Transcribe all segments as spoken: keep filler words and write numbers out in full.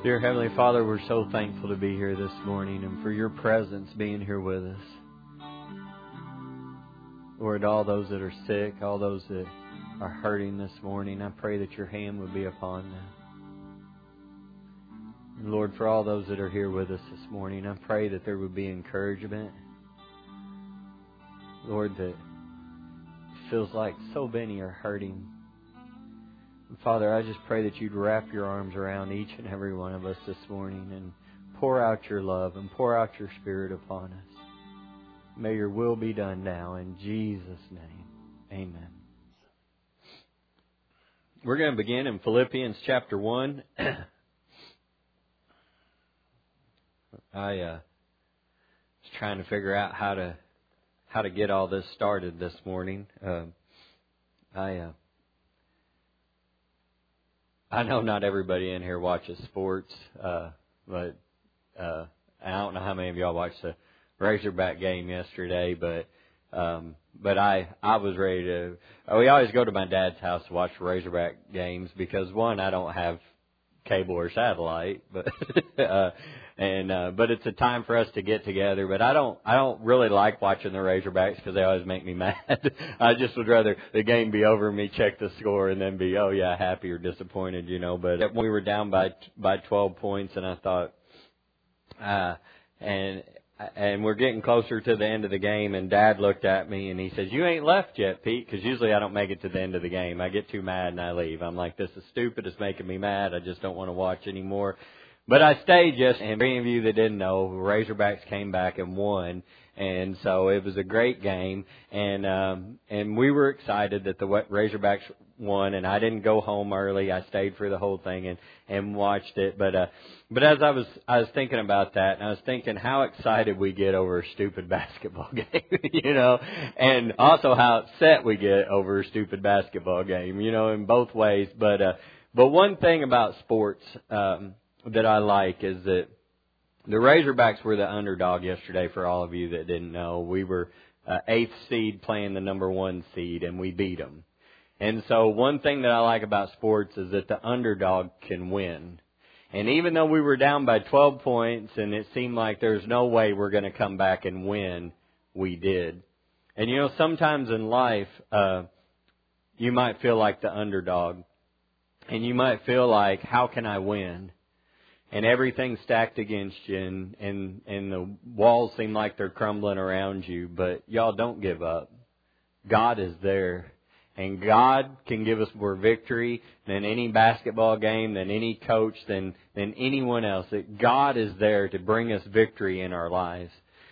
Dear Heavenly Father, we're so thankful to be here this morning and for your presence being here with us. Lord, all those that are sick, all those that are hurting this morning, I pray that your hand would be upon them. And Lord, for all those that are here with us this morning, I pray that there would be encouragement. Lord, that it feels like so many are hurting. And Father, I just pray that you'd wrap your arms around each and every one of us this morning and pour out your love and pour out your Spirit upon us. May your will be done now in Jesus' name. Amen. We're going to begin in Philippians chapter one. I uh, was trying to figure out how to how to get all this started this morning. Uh, I uh, I know not everybody in here watches sports, uh, but uh, I don't know how many of y'all watched the Razorback game yesterday, but um, but I I was ready to. We always go to my dad's house to watch Razorback games because one, I don't have cable or satellite, but uh, and uh, but it's a time for us to get together. But I don't I don't really like watching the Razorbacks because they always make me mad. I just would rather the game be over and me check the score and then be oh yeah happy or disappointed, you know. But we were down by by twelve points, and I thought, uh, and and we're getting closer to the end of the game, and Dad looked at me and he says, "You ain't left yet, Pete," because usually I don't make it to the end of the game. I get too mad and I leave. I'm like, this is stupid. It's making me mad. I just don't want to watch anymore. But I stayed just, and for any of you that didn't know, Razorbacks came back and won. And so it was a great game. And um, and we were excited that the Razorbacks won. And I didn't go home early. I stayed for the whole thing and, and watched it. But uh, but as I was I was thinking about that, and I was thinking how excited we get over a stupid basketball game, you know, and also how upset we get over a stupid basketball game, you know, in both ways. But uh, but one thing about sports um, that I like is that the Razorbacks were the underdog yesterday. For all of you that didn't know, we were uh, eighth seed playing the number one seed, and we beat them. And so one thing that I like about sports is that the underdog can win. And even though we were down by twelve points and it seemed like there's no way we're going to come back and win, we did. And you know, sometimes in life, uh, you might feel like the underdog. And you might feel like, how can I win? And everything's stacked against you, and, and, and the walls seem like they're crumbling around you. But y'all, don't give up. God is there. And God can give us more victory than any basketball game, than any coach, than, than anyone else. That God is there to bring us victory in our lives.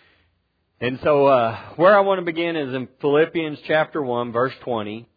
And so uh, where I want to begin is in Philippians chapter one, verse twenty.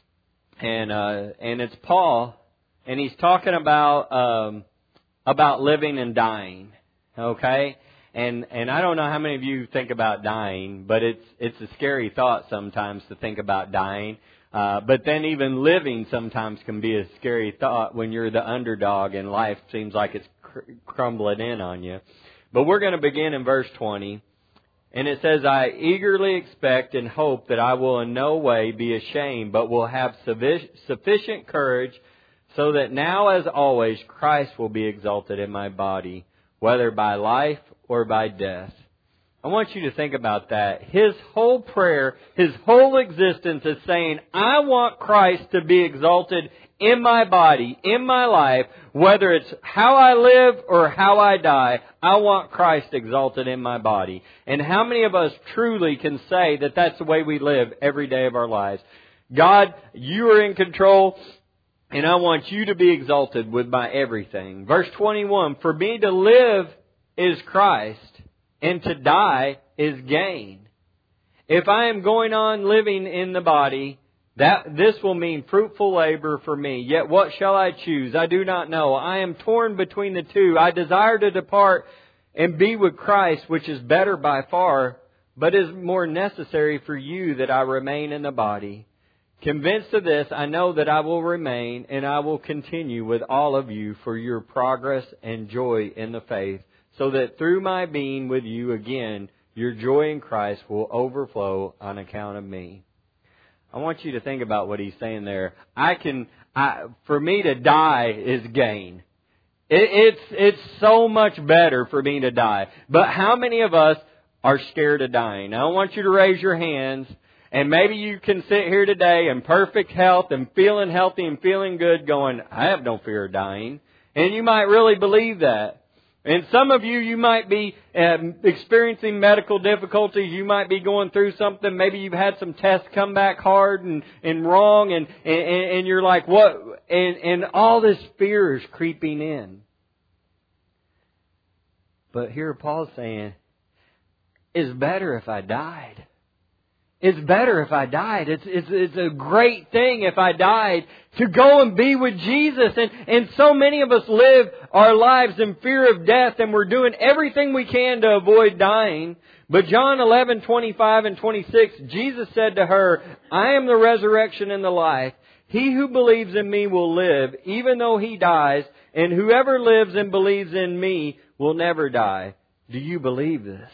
And uh, and it's Paul, and he's talking about um, about living and dying. Okay? And and I don't know how many of you think about dying, but it's it's a scary thought sometimes to think about dying. Uh, but then even living sometimes can be a scary thought when you're the underdog and life seems like it's cr- crumbling in on you. But we're going to begin in verse twenty. And it says, "I eagerly expect and hope that I will in no way be ashamed, but will have sufficient courage so that now as always Christ will be exalted in my body, whether by life or by death." I want you to think about that. His whole prayer, his whole existence is saying, I want Christ to be exalted in my body, in my life, whether it's how I live or how I die. I want Christ exalted in my body. And how many of us truly can say that that's the way we live every day of our lives? God, you are in control, and I want you to be exalted with my everything. Verse twenty-one, "For me to live is Christ, and to die is gain. If I am going on living in the body, that this will mean fruitful labor for me. Yet what shall I choose? I do not know. I am torn between the two. I desire to depart and be with Christ, which is better by far, but is more necessary for you that I remain in the body. Convinced of this, I know that I will remain and I will continue with all of you for your progress and joy in the faith, so that through my being with you again, your joy in Christ will overflow on account of me." I want you to think about what he's saying there. I can, I, for me to die is gain. It, it's, it's so much better for me to die. But how many of us are scared of dying? I don't want you to raise your hands. And maybe you can sit here today in perfect health and feeling healthy and feeling good going, I have no fear of dying. And you might really believe that. And some of you, you might be um, experiencing medical difficulties. You might be going through something. Maybe you've had some tests come back hard and, and wrong. And, and, and you're like, what? And, and all this fear is creeping in. But here Paul's saying, it's better if I died. It's better if I died. It's, it's, it's a great thing if I died to go and be with Jesus. And, and so many of us live our lives in fear of death, and we're doing everything we can to avoid dying. But John eleven, twenty-five and twenty-six, Jesus said to her, I am the resurrection and the life. He who believes in me will live, even though he dies, and whoever lives and believes in me will never die. Do you believe this?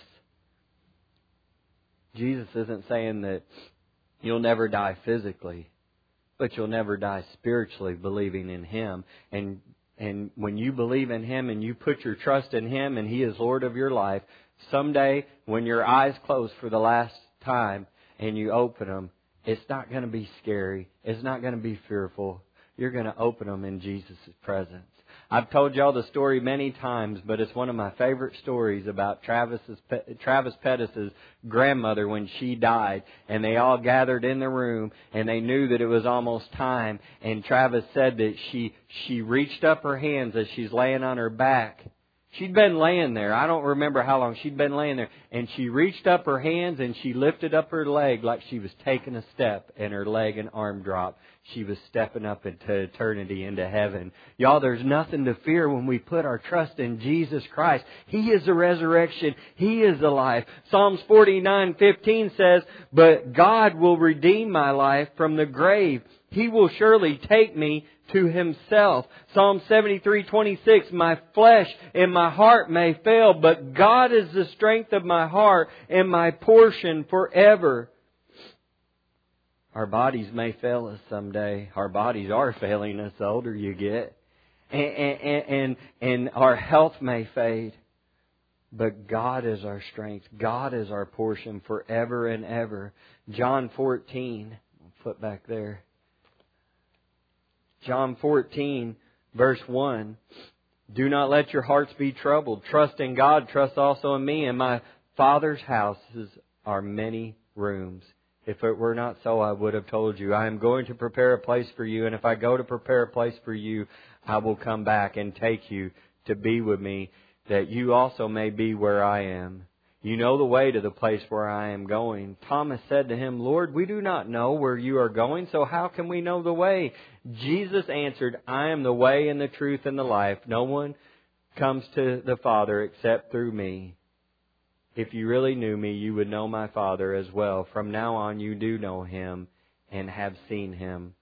Jesus isn't saying that you'll never die physically, but you'll never die spiritually believing in Him. And and when you believe in Him and you put your trust in Him and He is Lord of your life, someday when your eyes close for the last time and you open them, it's not going to be scary. It's not going to be fearful. You're going to open them in Jesus' presence. I've told y'all the story many times, but it's one of my favorite stories about Travis's, Travis Pettis' grandmother when she died. And they all gathered in the room and they knew that it was almost time. And Travis said that she, she reached up her hands as she's laying on her back. She'd been laying there. I don't remember how long. She'd been laying there. And she reached up her hands and she lifted up her leg like she was taking a step, and her leg and arm dropped. She was stepping up into eternity, into heaven. Y'all, there's nothing to fear when we put our trust in Jesus Christ. He is the resurrection. He is the life. Psalms forty-nine fifteen says, but God will redeem my life from the grave. He will surely take me to Himself. Psalm seventy-three twenty-six, my flesh and my heart may fail, but God is the strength of my heart and my portion forever. Our bodies may fail us someday. Our bodies are failing us the older you get. And, and, and, and our health may fade. But God is our strength. God is our portion forever and ever. John fourteen, flip back there. John fourteen, verse one. Do not let your hearts be troubled. Trust in God. Trust also in me. In my Father's houses are many rooms. If it were not so, I would have told you. I am going to prepare a place for you. And if I go to prepare a place for you, I will come back and take you to be with me, that you also may be where I am. You know the way to the place where I am going. Thomas said to Him, Lord, we do not know where you are going, so how can we know the way? Jesus answered, I am the way and the truth and the life. No one comes to the Father except through me. If you really knew me, you would know my Father as well. From now on, you do know Him and have seen Him.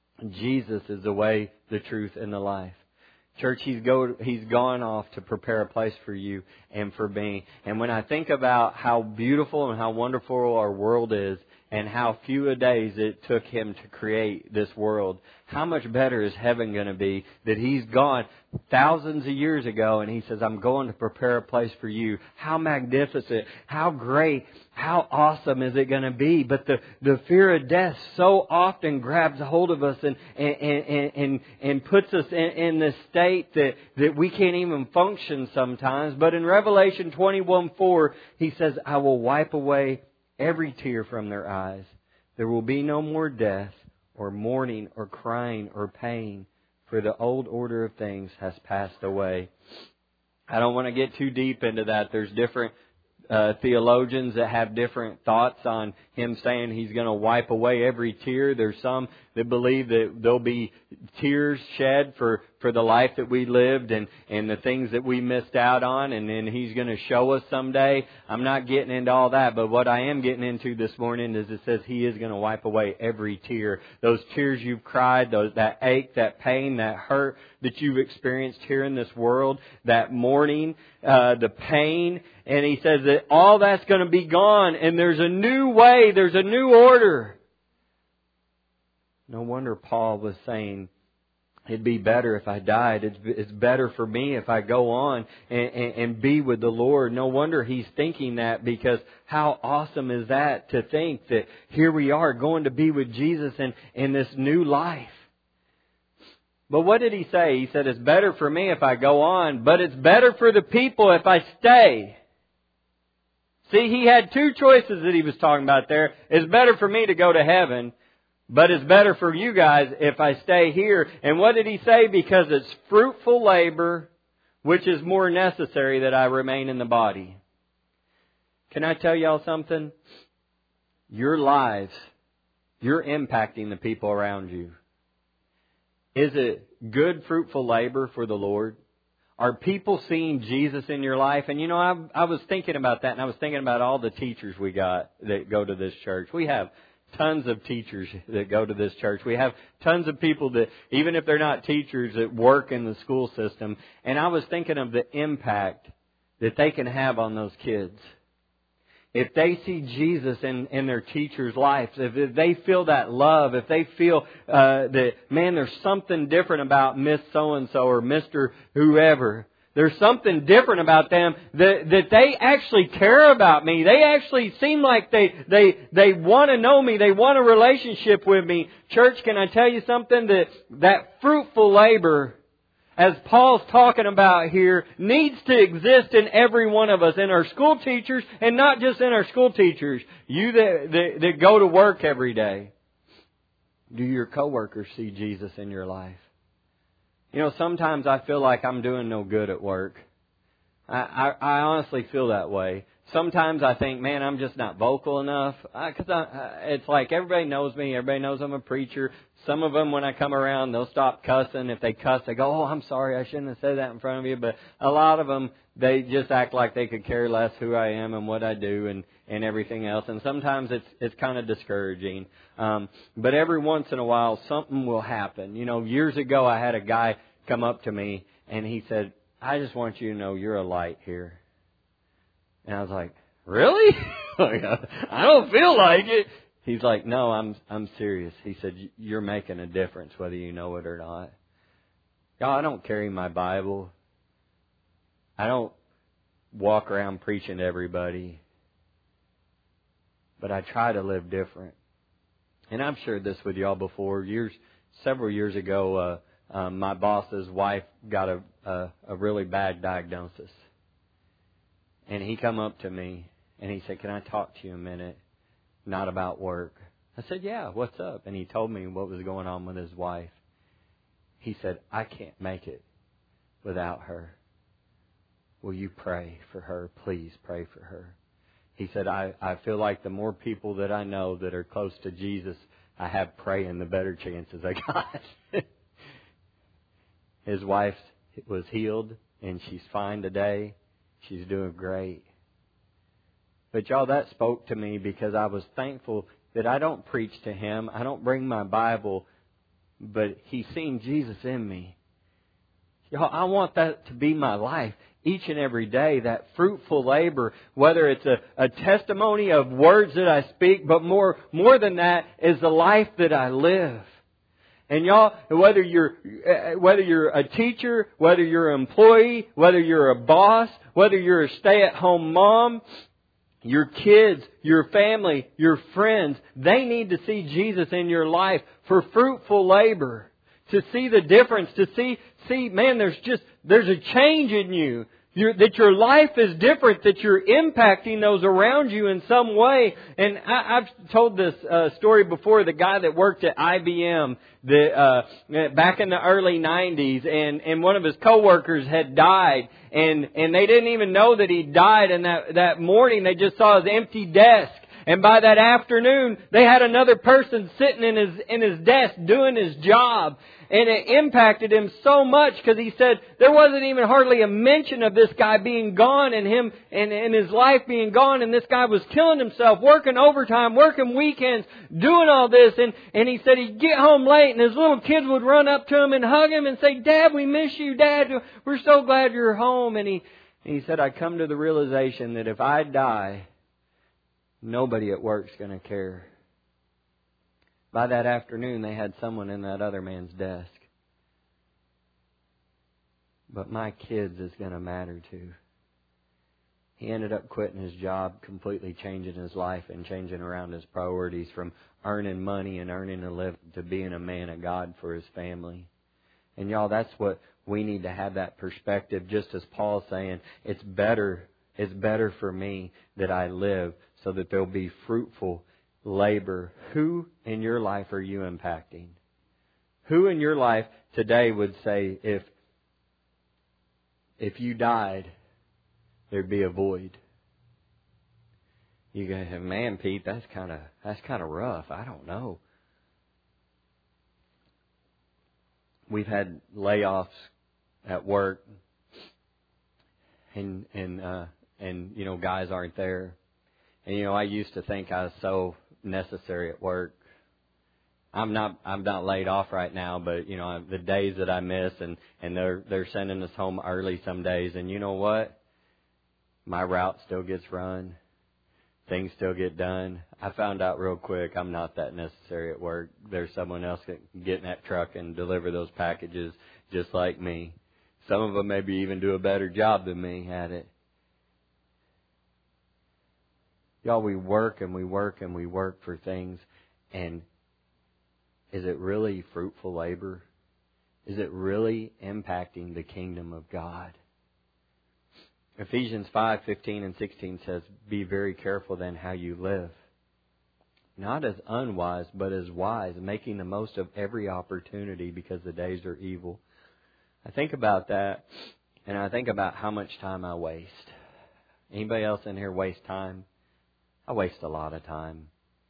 Jesus is the way, the truth, and the life. Church, He's go, He's gone off to prepare a place for you and for me. And when I think about how beautiful and how wonderful our world is, and how few a days it took Him to create this world, how much better is heaven going to be that He's gone thousands of years ago and He says, I'm going to prepare a place for you. How magnificent, how great, how awesome is it going to be? But the, the fear of death so often grabs a hold of us and, and, and, and, and puts us in, in this state that, that we can't even function sometimes. But in Revelation twenty-one four, He says, I will wipe away every tear from their eyes. There will be no more death or mourning or crying or pain, for the old order of things has passed away. I don't want to get too deep into that. There's different uh, theologians that have different thoughts on Him saying He's going to wipe away every tear. There's some that believe that there'll be tears shed for, for the life that we lived and, and the things that we missed out on, and then He's going to show us someday. I'm not getting into all that, but what I am getting into this morning is it says He is going to wipe away every tear. Those tears you've cried, those, that ache, that pain, that hurt that you've experienced here in this world, that mourning, uh, the pain, and He says that all that's going to be gone, and there's a new way, there's a new order. No wonder Paul was saying It'd be better if I died. It's, it's better for me if I go on and, and, and be with the Lord. No wonder he's thinking that, because how awesome is that to think that here we are going to be with Jesus in, in this new life. But what did he say? He said, it's better for me if I go on, but it's better for the people if I stay. See, he had two choices that he was talking about there. It's better for me to go to heaven, but it's better for you guys if I stay here. And what did he say? Because it's fruitful labor, which is more necessary that I remain in the body. Can I tell y'all something? Your lives, you're impacting the people around you. Is it good, fruitful labor for the Lord? Are people seeing Jesus in your life? And you know, I, I was thinking about that, and I was thinking about all the teachers we got that go to this church. We have tons of teachers that go to this church. We have tons of people that, even if they're not teachers, that work in the school system. And I was thinking of the impact that they can have on those kids. If they see Jesus in, in their teacher's life, if, if they feel that love, if they feel uh, that, man, there's something different about Miss So-and-so or Mister whoever. There's something different about them that, that they actually care about me. They actually seem like they, they, they want to know me. They want a relationship with me. Church, can I tell you something? That, that fruitful labor, as Paul's talking about here, needs to exist in every one of us, in our school teachers, and not just in our school teachers. You that, that, that go to work every day. Do your coworkers see Jesus in your life? You know, sometimes I feel like I'm doing no good at work. I, I, I honestly feel that way. Sometimes I think, man, I'm just not vocal enough. Because I, I, it's like everybody knows me. Everybody knows I'm a preacher. Some of them, when I come around, they'll stop cussing. If they cuss, they go, oh, I'm sorry, I shouldn't have said that in front of you. But a lot of them, they just act like they could care less who I am and what I do and, and everything else. And sometimes it's it's kind of discouraging. Um, but every once in a while, something will happen. You know, years ago, I had a guy come up to me, and he said, I just want you to know you're a light here. And I was like, really? I don't feel like it. He's like, no, I'm I'm serious. He said, you're making a difference whether you know it or not. Y'all, I don't carry my Bible. I don't walk around preaching to everybody. But I try to live different. And I've shared this with y'all before. Years, several years ago, uh, um, my boss's wife got a, a a really bad diagnosis. And he come up to me and he said, can I talk to you a minute? Not about work. I said, yeah, what's up? And he told me what was going on with his wife. He said, I can't make it without her. Will you pray for her? Please pray for her. He said, I, I feel like the more people that I know that are close to Jesus, I have praying, the better chances I got. His wife was healed and she's fine today. She's doing great. But y'all, that spoke to me because I was thankful that I don't preach to him. I don't bring my Bible, but he's seen Jesus in me. Y'all, I want that to be my life each and every day, that fruitful labor, whether it's a, a testimony of words that I speak, but more, more than that is the life that I live. And y'all, whether you're whether you're a teacher, whether you're an employee, whether you're a boss, whether you're a stay-at-home mom, your kids, your family, your friends, they need to see Jesus in your life for fruitful labor. To see the difference, to see, see, man, there's just, there's a change in you. You're, that your life is different, that you're impacting those around you in some way. And I, I've told this uh, story before. The guy that worked at I B M that, uh, back in the early nineties, and, and one of his coworkers had died, and, and they didn't even know that he died. And that, that morning they just saw his empty desk. And by that afternoon, they had another person sitting in his in his desk doing his job. And it impacted him so much because he said there wasn't even hardly a mention of this guy being gone and him and, and his life being gone. And this guy was killing himself, working overtime, working weekends, doing all this. And, and he said he'd get home late and his little kids would run up to him and hug him and say, Dad, we miss you. Dad, we're so glad you're home. And he, and he said, I come to the realization that if I die, nobody at work's going to care. By that afternoon, they had someone in that other man's desk. but my kids is going to matter too. He ended up quitting his job, completely changing his life and changing around his priorities from earning money and earning a living to being a man of God for his family. And y'all, that's what we need to have, that perspective, just as Paul's saying, it's better, it's better for me that I live so that there'll be fruitful labor. Who in your life are you impacting? Who in your life today would say, if if you died, there'd be a void? You go, man, Pete, that's kind of that's kind of rough. I don't know. We've had layoffs at work, and and uh, and you know, guys aren't there. And you know, I used to think I was so necessary at work. I'm not I'm not laid off right now, but you know, the days that I miss, and and they're they're sending us home early some days, and you know what? My route still gets run. Things still get done. I found out real quick I'm not that necessary at work. There's someone else that can get in that truck and deliver those packages just like me. Some of them maybe even do a better job than me at it. Y'all, we work and we work and we work for things, and is it really fruitful labor? Is it really impacting the kingdom of God? Ephesians five fifteen and sixteen says, be very careful then how you live. Not as unwise, but as wise, making the most of every opportunity because the days are evil. I think about that, and I think about how much time I waste. Anybody else in here waste time? I waste a lot of time.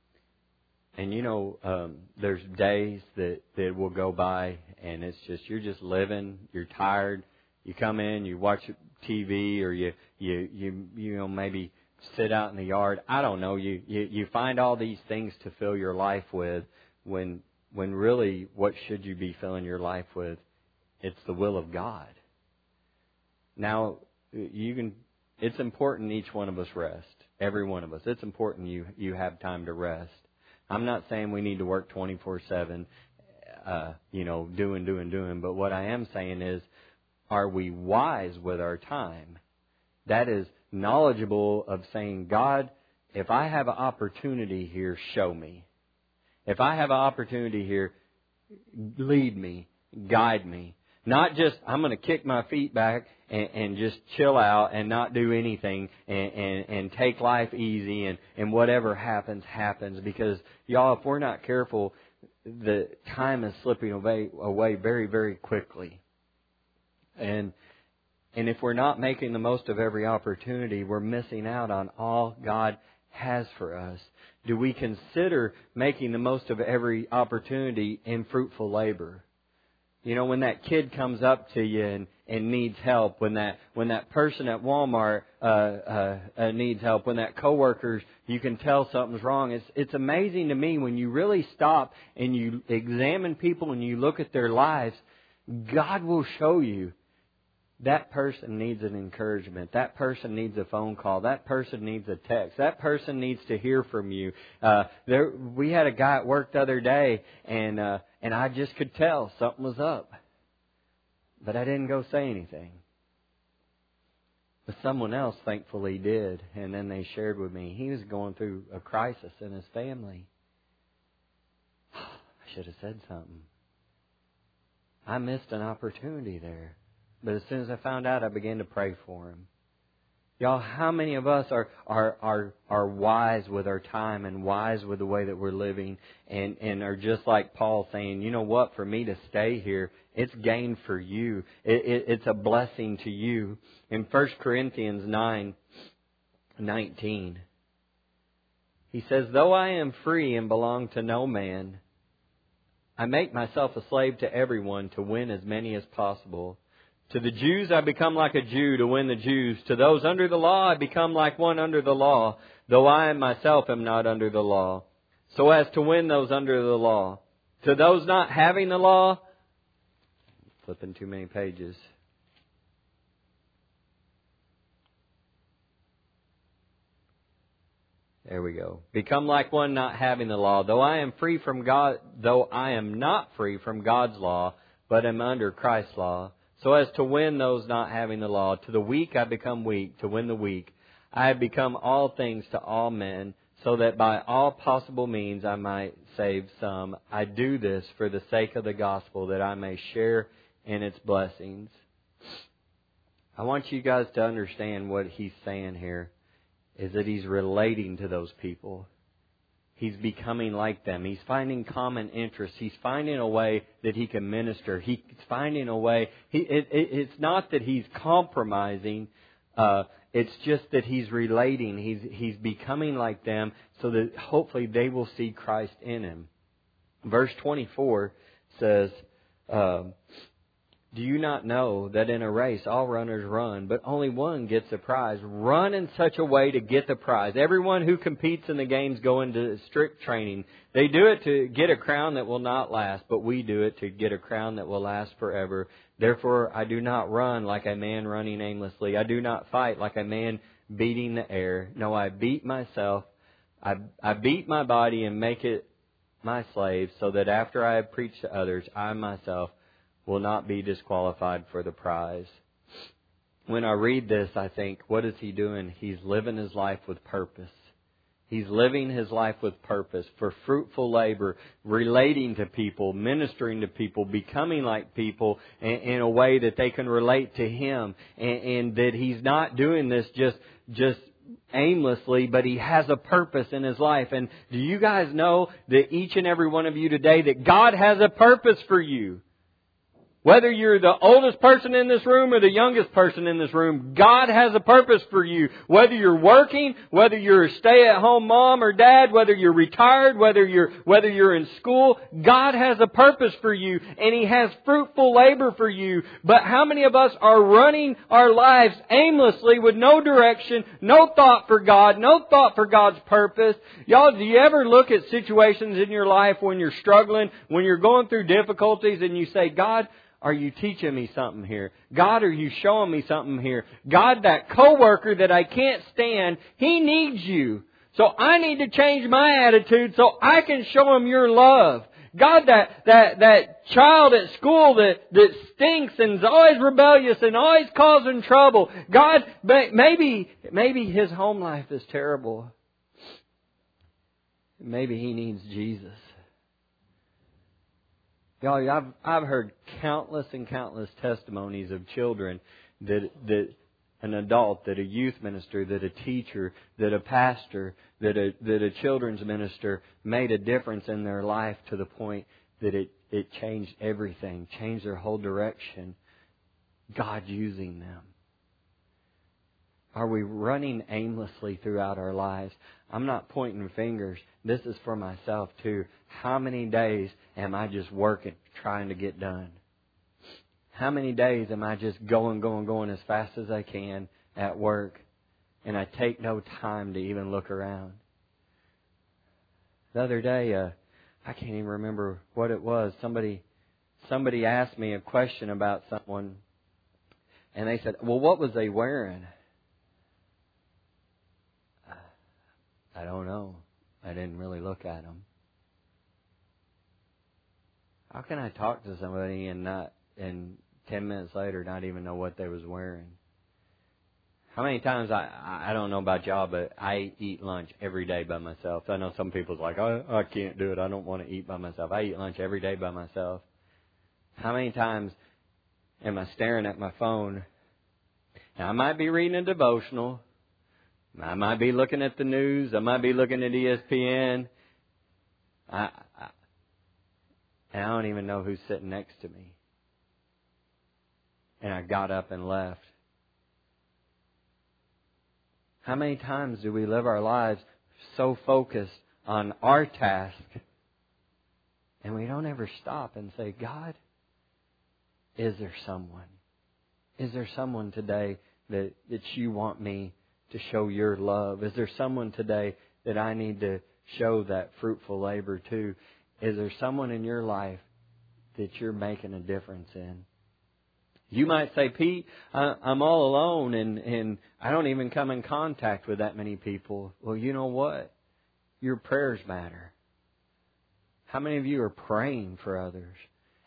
And you know, um, there's days that, that will go by, and it's just, you're just living, you're tired. You come in, you watch T V, or you you you you know maybe sit out in the yard. I don't know. You you you find all these things to fill your life with, when when really what should you be filling your life with? It's the will of God. Now you can. It's important each one of us rest. Every one of us. It's important you you have time to rest. I'm not saying we need to work twenty-four seven, uh, you know, doing doing doing. But what I am saying is, are we wise with our time? That is knowledgeable of saying, God, if I have an opportunity here, show me. If I have an opportunity here, lead me, guide me. Not just, I'm going to kick my feet back and, and just chill out and not do anything and, and, and take life easy and, and whatever happens, happens. Because, y'all, if we're not careful, the time is slipping away, away very, very quickly. And and if we're not making the most of every opportunity, we're missing out on all God has for us. Do we consider making the most of every opportunity in fruitful labor? You know, when that kid comes up to you and, and needs help, when that when that person at Walmart uh, uh, uh, needs help, when that coworker, you can tell something's wrong. It's it's amazing to me when you really stop and you examine people and you look at their lives, God will show you. That person needs an encouragement. That person needs a phone call. That person needs a text. That person needs to hear from you. Uh, there, we had a guy at work the other day, and uh, and I just could tell something was up, but I didn't go say anything. But someone else, thankfully, did, and then they shared with me he was going through a crisis in his family. I should have said something. I missed an opportunity there. But as soon as I found out, I began to pray for him. Y'all, how many of us are are are are wise with our time and wise with the way that we're living, and, and are just like Paul saying, you know what, for me to stay here, it's gain for you. It, it, it's a blessing to you. In First Corinthians nine nineteen, he says, though I am free and belong to no man, I make myself a slave to everyone to win as many as possible. To the Jews I become like a Jew to win the Jews. To those under the law I become like one under the law, though I myself am not under the law, so as to win those under the law. To those not having the law, flipping too many pages. There we go. Become like one not having the law, though I am free from God, though I am not free from God's law, but am under Christ's law, so as to win those not having the law. To the weak I become weak, to win the weak. I have become all things to all men, so that by all possible means I might save some. I do this for the sake of the gospel, that I may share in its blessings. I want you guys to understand what he's saying here, is that he's relating to those people. He's becoming like them. He's finding common interests. He's finding a way that he can minister. He's finding a way. He, it, it, it's not that he's compromising. Uh, it's just that he's relating. He's he's becoming like them, so that hopefully they will see Christ in him. Verse twenty-four says, uh, "Do you not know that in a race all runners run, but only one gets a prize? Run in such a way to get the prize. Everyone who competes in the games go into strict training. They do it to get a crown that will not last, but we do it to get a crown that will last forever. Therefore I do not run like a man running aimlessly. I do not fight like a man beating the air. No, I beat myself. I, I beat my body and make it my slave, so that after I have preached to others, I myself will not be disqualified for the prize." When I read this, I think, what is he doing? He's living his life with purpose. He's living his life with purpose for fruitful labor, relating to people, ministering to people, becoming like people in, in a way that they can relate to him, and, and that he's not doing this just just aimlessly, but he has a purpose in his life. And do you guys know that each and every one of you today, that God has a purpose for you? Whether you're the oldest person in this room or the youngest person in this room, God has a purpose for you. Whether you're working, whether you're a stay-at-home mom or dad, whether you're retired, whether you're whether you're in school, God has a purpose for you, and He has fruitful labor for you. But how many of us are running our lives aimlessly with no direction, no thought for God, no thought for God's purpose? Y'all, do you ever look at situations in your life when you're struggling, when you're going through difficulties, and you say, God, are you teaching me something here? God, are you showing me something here? God, that coworker that I can't stand, he needs you. So I need to change my attitude so I can show him your love. God, that, that, that child at school that, that stinks and is always rebellious and always causing trouble. God, maybe, maybe his home life is terrible. Maybe he needs Jesus. Y'all, I've I've heard countless and countless testimonies of children that that an adult, that a youth minister, that a teacher, that a pastor, that a that a children's minister made a difference in their life to the point that it, it changed everything, changed their whole direction. God using them. Are we running aimlessly throughout our lives? I'm not pointing fingers. This is for myself too. How many days am I just working, trying to get done? How many days am I just going, going, going as fast as I can at work, and I take no time to even look around? The other day, uh, I can't even remember what it was. Somebody, somebody asked me a question about someone, and they said, "Well, what was they wearing?" I don't know. I didn't really look at them. How can I talk to somebody and not, and ten minutes later, not even know what they was wearing? How many times, I I don't know about y'all, but I eat lunch every day by myself. I know some people's like, I, I can't do it. I don't want to eat by myself. I eat lunch every day by myself. How many times am I staring at my phone? Now, I might be reading a devotional. I might be looking at the news. I might be looking at E S P N. I, I, and I don't even know who's sitting next to me. And I got up and left. How many times do we live our lives so focused on our task, and we don't ever stop and say, God, is there someone? Is there someone today that, that you want me to show your love? Is there someone today that I need to show that fruitful labor to? Is there someone in your life that you're making a difference in? You might say, Pete, I'm all alone and, and I don't even come in contact with that many people. Well, you know what? Your prayers matter. How many of you are praying for others?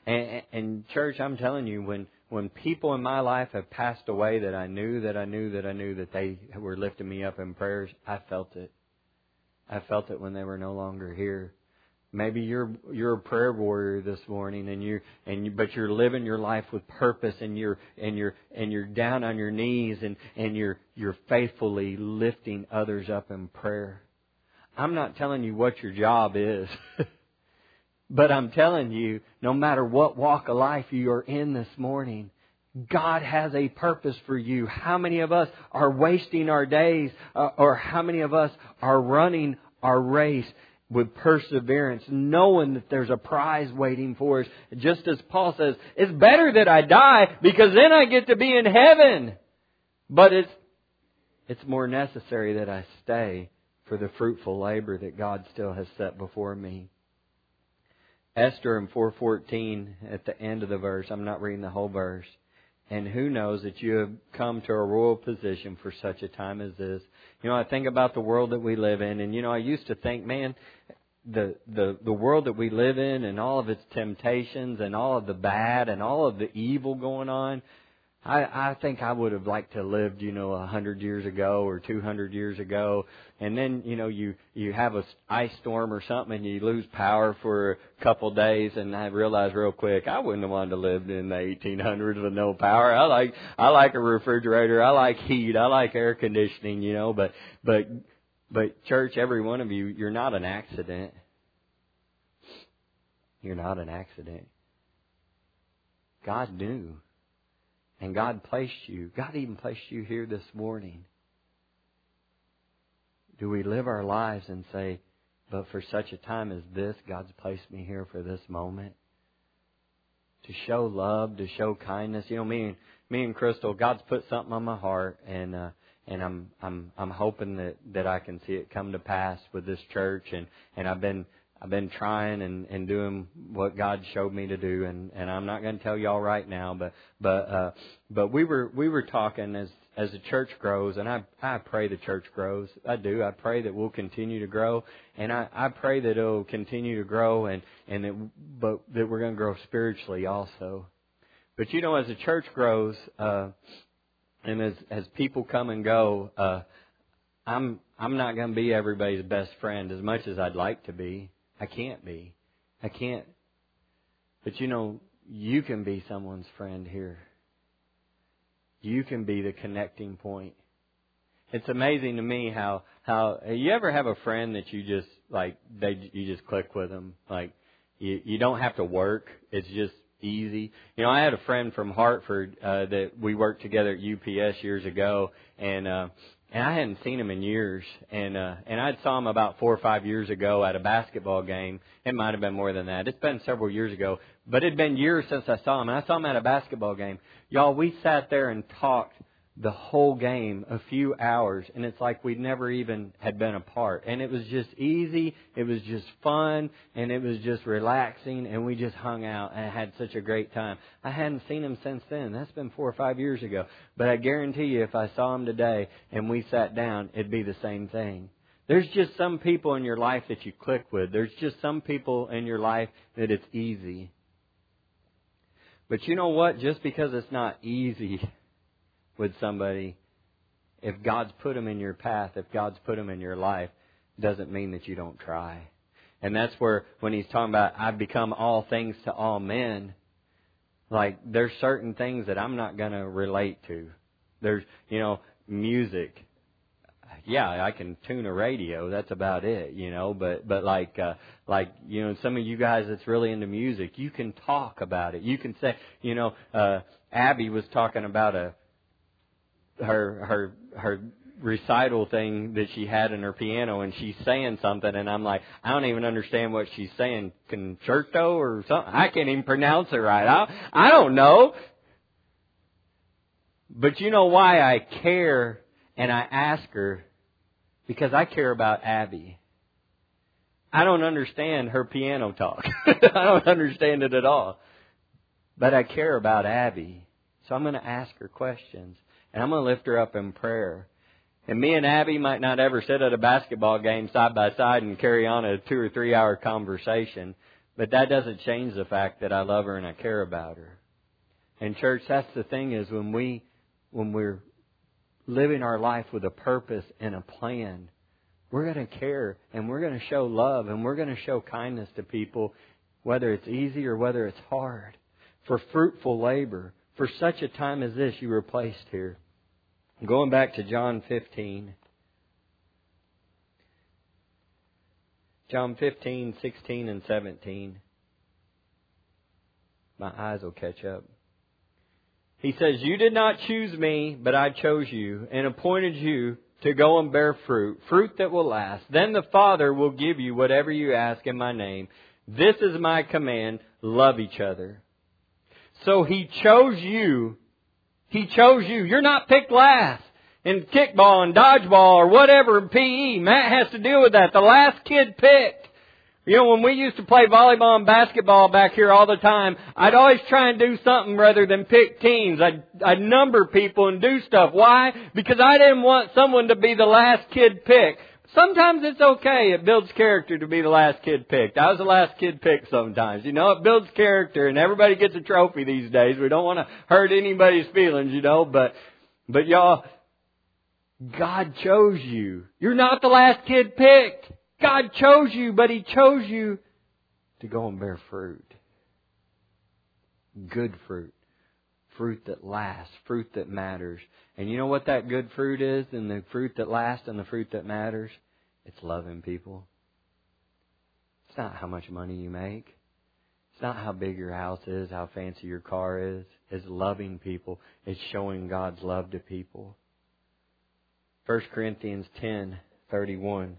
And, and church, I'm telling you, when, when people in my life have passed away that I knew, that I knew, that I knew that they were lifting me up in prayers, I felt it. I felt it when they were no longer here. Maybe you're you're a prayer warrior this morning, and you and you, but you're living your life with purpose, and you're and you're and you're down on your knees, and, and you're you're faithfully lifting others up in prayer. I'm not telling you what your job is, but I'm telling you, no matter what walk of life you are in this morning, God has a purpose for you. How many of us are wasting our days, uh, or how many of us are running our race with perseverance, knowing that there's a prize waiting for us? Just as Paul says, it's better that I die because then I get to be in heaven. But it's it's more necessary that I stay for the fruitful labor that God still has set before me. Esther in four fourteen, at the end of the verse, I'm not reading the whole verse. And who knows that you have come to a royal position for such a time as this. You know, I think about the world that we live in, and you know, I used to think, man, the the the world that we live in and all of its temptations and all of the bad and all of the evil going on, I, I think I would have liked to have lived, you know, a hundred years ago or two hundred years ago. And then, you know, you, you have a ice storm or something and you lose power for a couple of days. And I realized real quick, I wouldn't have wanted to live in the eighteen hundreds with no power. I like, I like a refrigerator. I like heat. I like air conditioning, you know, but, but, but church, every one of you, you're not an accident. You're not an accident. God knew. And God placed you. God even placed you here this morning. Do we live our lives and say, but for such a time as this, God's placed me here for this moment? To show love, to show kindness. You know, me and me and Crystal, God's put something on my heart, and uh, and I'm I'm I'm hoping that, that I can see it come to pass with this church. And, and I've been I've been trying and, and doing what God showed me to do, and, and I'm not going to tell y'all right now, but but uh, but we were we were talking as as the church grows, and I I pray the church grows. I do. I pray that we'll continue to grow, and I, I pray that it'll continue to grow, and and that but that we're going to grow spiritually also. But you know, as the church grows, uh, and as as people come and go, uh, I'm I'm not going to be everybody's best friend as much as I'd like to be. I can't be. I can't. But you know, you can be someone's friend here. You can be the connecting point. It's amazing to me how, how you ever have a friend that you just, like, they you just click with them. Like, you, you don't have to work. It's just easy. You know, I had a friend from Hartford uh, that we worked together at U P S years ago, and uh, and I hadn't seen him in years. And uh, and I saw him about four or five years ago at a basketball game. It might have been more than that. It's been several years ago, but it'd been years since I saw him. And I saw him at a basketball game. Y'all, we sat there and talked the whole game, a few hours, and it's like we never even had been apart. And it was just easy, it was just fun, and it was just relaxing, and we just hung out and had such a great time. I hadn't seen him since then. That's been four or five years ago. But I guarantee you, if I saw him today and we sat down, it'd be the same thing. There's just some people in your life that you click with. There's just some people in your life that it's easy. But you know what? Just because it's not easy with somebody, if God's put them in your path, if God's put them in your life, doesn't mean that you don't try. And that's where, when he's talking about, I've become all things to all men, like, there's certain things that I'm not going to relate to. There's, you know, music. Yeah, I can tune a radio. That's about it, you know. But but like uh, like you know, some of you guys that's really into music, you can talk about it. You can say, you know, uh, Abby was talking about a her her her recital thing that she had in her piano, and she's saying something, and I'm like, I don't even understand what she's saying, concerto or something. I can't even pronounce it right. I I don't know. But you know why I care, and I ask her, because I care about Abby. I don't understand her piano talk. I don't understand it at all. But I care about Abby. So I'm going to ask her questions. And I'm going to lift her up in prayer. And me and Abby might not ever sit at a basketball game side by side and carry on a two or three hour conversation. But that doesn't change the fact that I love her and I care about her. And church, that's the thing is when we, when we're living our life with a purpose and a plan, we're going to care and we're going to show love and we're going to show kindness to people, whether it's easy or whether it's hard. For fruitful labor, for such a time as this, you were placed here. Going back to John fifteen. John fifteen, sixteen, and seventeen. My eyes will catch up. He says, "You did not choose me, but I chose you and appointed you to go and bear fruit, fruit that will last. Then the Father will give you whatever you ask in my name. This is my command, love each other." So He chose you. He chose you. You're not picked last in kickball and dodgeball or whatever in P E. Matt has to deal with that. The last kid picked. You know, when we used to play volleyball and basketball back here all the time, I'd always try and do something rather than pick teams. I'd, I'd number people and do stuff. Why? Because I didn't want someone to be the last kid picked. Sometimes it's okay. It builds character to be the last kid picked. I was the last kid picked sometimes. You know, it builds character and everybody gets a trophy these days. We don't want to hurt anybody's feelings, you know, but, but y'all, God chose you. You're not the last kid picked. God chose you, but He chose you to go and bear fruit. Good fruit. Fruit that lasts. Fruit that matters. And you know what that good fruit is? And the fruit that lasts and the fruit that matters? It's loving people. It's not how much money you make. It's not how big your house is, how fancy your car is. It's loving people. It's showing God's love to people. First Corinthians ten thirty-one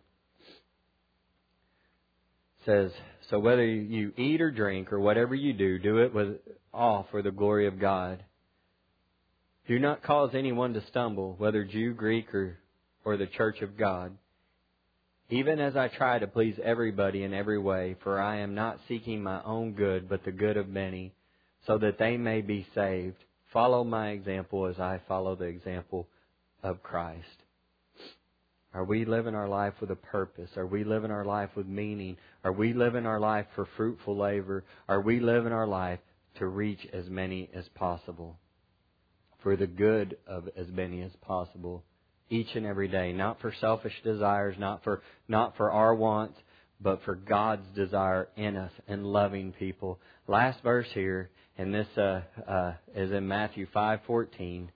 says, "So whether you eat or drink or whatever you do, do it with all for the glory of God. Do not cause anyone to stumble, whether Jew, Greek, or, or the church of God. Even as I try to please everybody in every way, for I am not seeking my own good, but the good of many, so that they may be saved. Follow my example as I follow the example of Christ." Are we living our life with a purpose? Are we living our life with meaning? Are we living our life for fruitful labor? Are we living our life to reach as many as possible? For the good of as many as possible. Each and every day. Not for selfish desires, not for not for our wants, but for God's desire in us and loving people. Last verse here, and this uh, uh, is in Matthew five fourteen.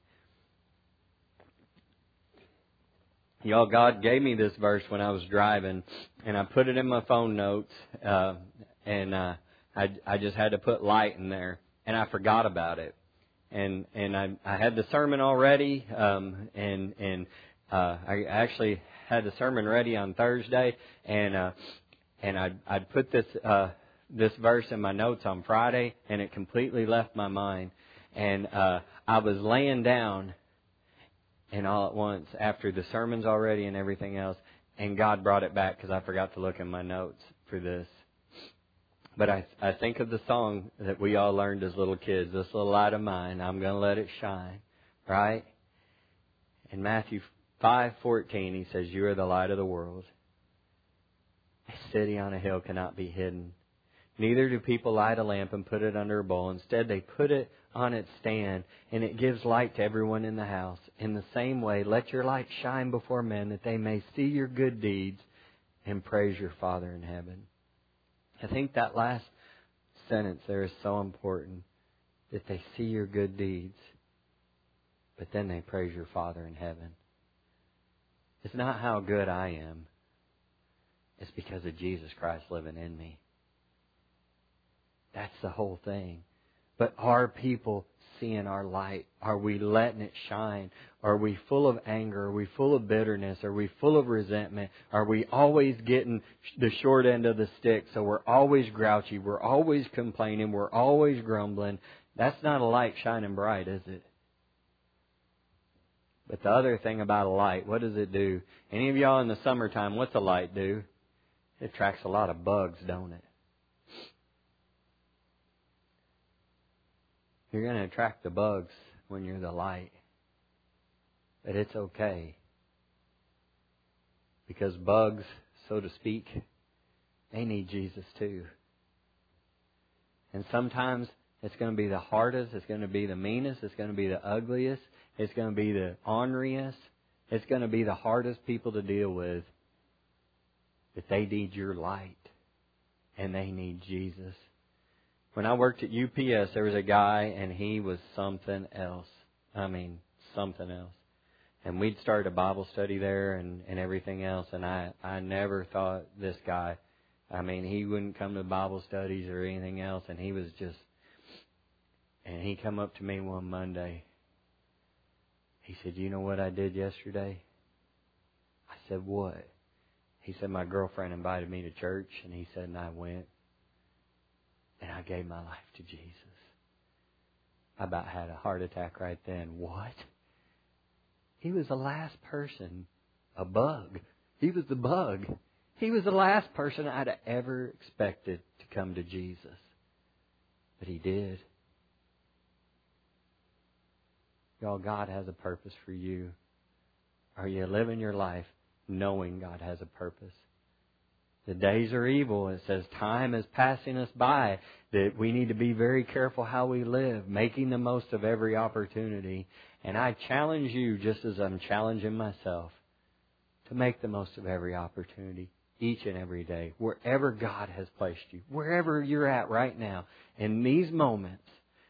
Y'all, God gave me this verse when I was driving, and I put it in my phone notes, uh, and uh, I, I just had to put light in there, and I forgot about it. And and I, I had the sermon already, um, and and uh, I actually had the sermon ready on Thursday, and uh, and I I'd put this uh, this verse in my notes on Friday, and it completely left my mind. And uh, I was laying down. And all at once, after the sermon's already and everything else, and God brought it back because I forgot to look in my notes for this. But I I think of the song that we all learned as little kids, "This little light of mine, I'm going to let it shine." Right? In Matthew five fourteen, He says, "You are the light of the world. A city on a hill cannot be hidden. Neither do people light a lamp and put it under a bowl. Instead, they put it on its stand, and it gives light to everyone in the house. In the same way, let your light shine before men, that they may see your good deeds and praise your Father in heaven." I think that last sentence there is so important, that they see your good deeds, but then they praise your Father in heaven. It's not how good I am. It's because of Jesus Christ living in me. That's the whole thing. But are people seeing our light? Are we letting it shine? Are we full of anger? Are we full of bitterness? Are we full of resentment? Are we always getting the short end of the stick? So we're always grouchy. We're always complaining. We're always grumbling. That's not a light shining bright, is it? But the other thing about a light, what does it do? Any of y'all in the summertime, what's a light do? It attracts a lot of bugs, don't it? You're going to attract the bugs when you're the light. But it's okay. Because bugs, so to speak, they need Jesus too. And sometimes it's going to be the hardest, it's going to be the meanest, it's going to be the ugliest, it's going to be the orneriest, it's going to be the hardest people to deal with. But they need your light. And they need Jesus. When I worked at U P S, there was a guy and he was something else. I mean, something else. And we'd started a Bible study there and, and everything else. And I, I never thought this guy, I mean, he wouldn't come to Bible studies or anything else. And he was just, and he come up to me one Monday. He said, "You know what I did yesterday?" I said, "What?" He said, "My girlfriend invited me to church." And he said, and I went. And I gave my life to Jesus. I about had a heart attack right then. What? He was the last person, a bug. He was the bug. He was the last person I'd ever expected to come to Jesus. But he did. Y'all, God has a purpose for you. Are you living your life knowing God has a purpose? The days are evil. It says time is passing us by. That we need to be very careful how we live, making the most of every opportunity. And I challenge you, just as I'm challenging myself, to make the most of every opportunity each and every day, wherever God has placed you, wherever you're at right now. In these moments,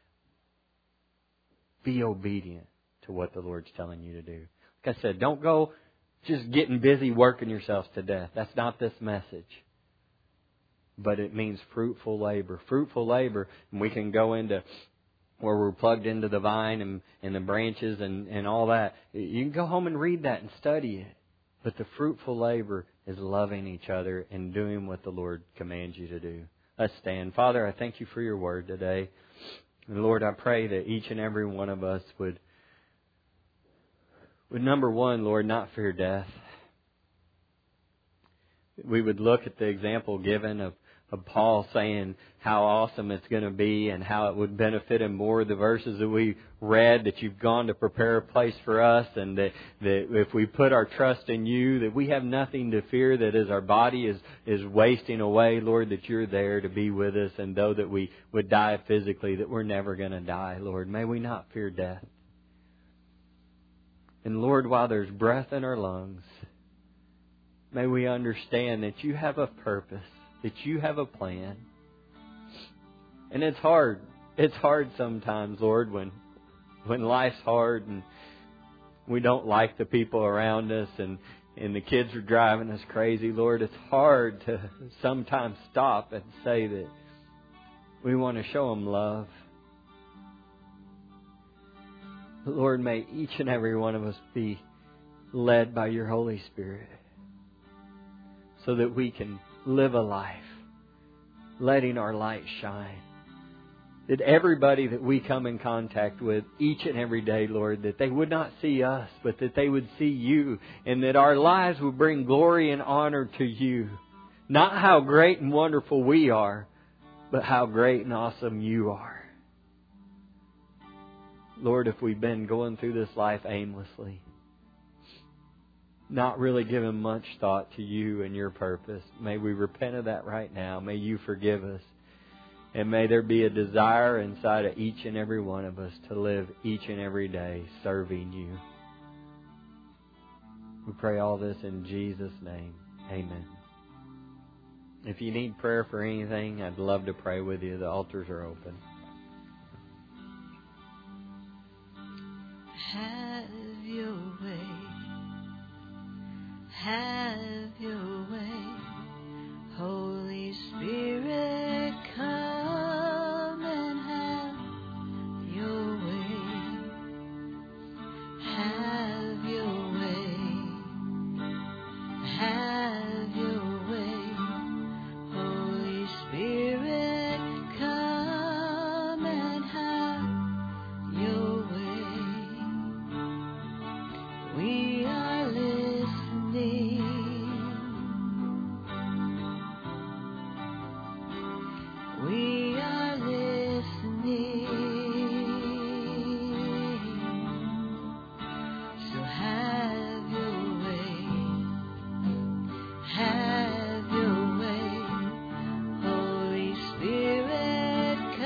be obedient to what the Lord's telling you to do. Like I said, don't go just getting busy working yourselves to death. That's not this message. But it means fruitful labor. Fruitful labor, and we can go into where we're plugged into the vine and, and the branches and, and all that. You can go home and read that and study it. But the fruitful labor is loving each other and doing what the Lord commands you to do. Let's stand. Father, I thank you for your word today. And Lord, I pray that each and every one of us would Would number one, Lord, not fear death. We would look at the example given of, of Paul saying how awesome it's going to be and how it would benefit him more. The verses that we read, that you've gone to prepare a place for us, and that, that if we put our trust in you, that we have nothing to fear, that as our body is, is wasting away, Lord, that you're there to be with us. And though that we would die physically, that we're never going to die, Lord. May we not fear death. And Lord, while there's breath in our lungs, may we understand that you have a purpose, that you have a plan. And it's hard. It's hard sometimes, Lord, when when life's hard and we don't like the people around us and, and the kids are driving us crazy, Lord. It's hard to sometimes stop and say that we want to show them love. Lord, may each and every one of us be led by your Holy Spirit so that we can live a life letting our light shine. That everybody that we come in contact with each and every day, Lord, that they would not see us, but that they would see you, and that our lives would bring glory and honor to you. Not how great and wonderful we are, but how great and awesome you are. Lord, if we've been going through this life aimlessly, not really giving much thought to you and your purpose, may we repent of that right now. May you forgive us. And may there be a desire inside of each and every one of us to live each and every day serving you. We pray all this in Jesus' name. Amen. If you need prayer for anything, I'd love to pray with you. The altars are open. Have your way, have your way, Holy Spirit, come and have your way, have your way, have your way, Holy Spirit, come and have your way. We are listening. We are listening. So have your way. Have your way. Holy Spirit,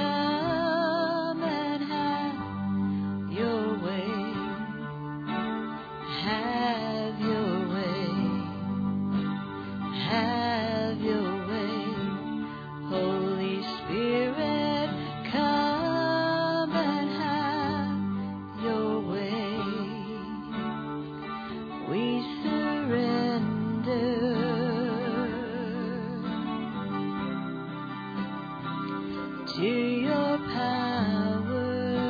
to your power.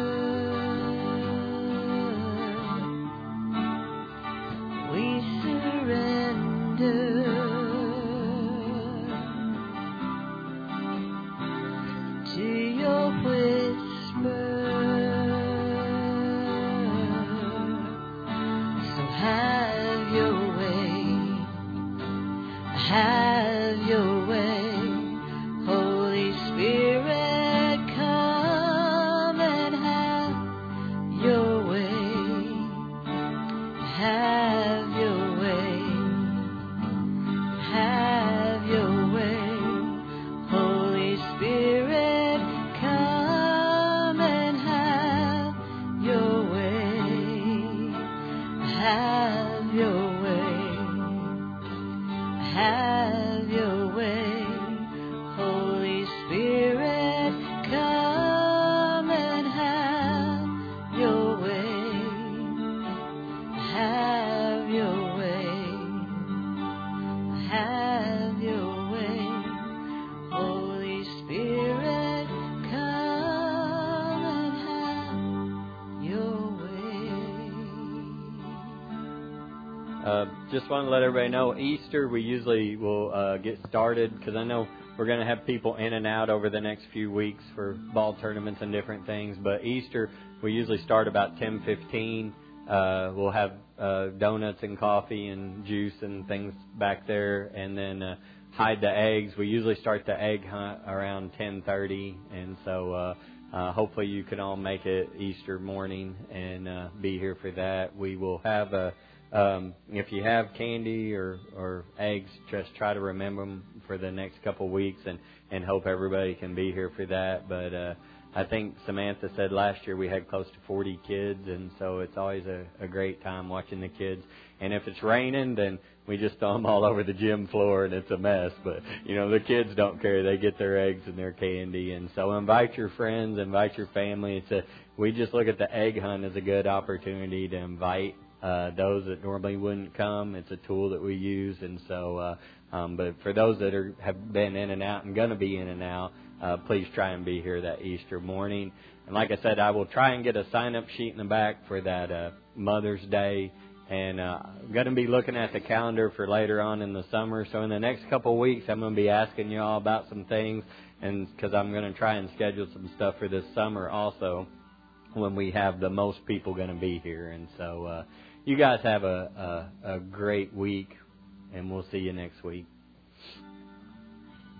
We surrender to your whisper. So have your way, have your way, Holy Spirit, come and have your way, have your way, have your way, Holy Spirit, come and have your way, have your way, have your way, Holy Spirit, come and have your way, have your way, have your way, Holy Spirit, come and have your way. Uh, just want to let everybody know, Easter we usually will uh, get started because I know we're going to have people in and out over the next few weeks for ball tournaments and different things. But Easter we usually start about ten fifteen. Uh, we'll have uh, donuts and coffee and juice and things back there, and then uh, hide the eggs. We usually start the egg hunt around ten thirty, and so uh, uh, hopefully you can all make it Easter morning and uh, be here for that. We will have a Um, if you have candy or, or eggs, just try to remember them for the next couple of weeks and, and hope everybody can be here for that. But uh, I think Samantha said last year we had close to forty kids, and so it's always a, a great time watching the kids. And if it's raining, then we just throw them all over the gym floor and it's a mess. But, you know, the kids don't care. They get their eggs and their candy. And so invite your friends, invite your family. It's a, we just look at the egg hunt as a good opportunity to invite Uh, those that normally wouldn't come. It's a tool that we use, and so. Uh, um, but for those that are have been in and out and going to be in and out, uh, please try and be here that Easter morning. And like I said, I will try and get a sign-up sheet in the back for that uh, Mother's Day. And uh, I'm going to be looking at the calendar for later on in the summer. So in the next couple of weeks, I'm going to be asking you all about some things, and because I'm going to try and schedule some stuff for this summer also, when we have the most people going to be here. And so. Uh, You guys have a, a, a great week, and we'll see you next week.